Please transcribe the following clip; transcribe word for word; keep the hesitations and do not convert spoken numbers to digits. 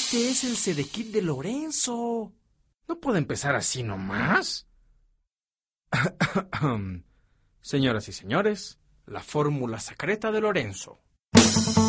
Este es el Sedekit de Lorenzo. ¿No puede empezar así nomás? Señoras y señores, la fórmula secreta de Lorenzo.